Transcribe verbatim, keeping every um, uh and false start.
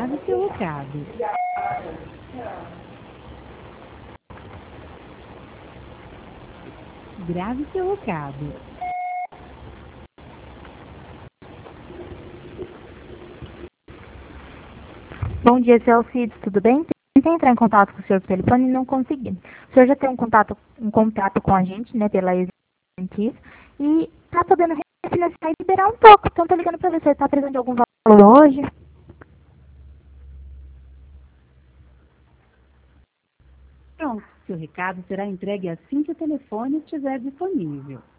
Grave seu recado. Grave seu recado. Bom dia, seu Alcides, tudo bem? Tentei entrar em contato com o senhor pelo telefone e não consegui. O senhor já tem um contato, um contrato com a gente, né, pela Executiv, e tá podendo refinanciar e liberar um pouco. Então, tô ligando para ver se você tá precisando de algum valor hoje. Pronto, seu recado será entregue assim que o telefone estiver disponível.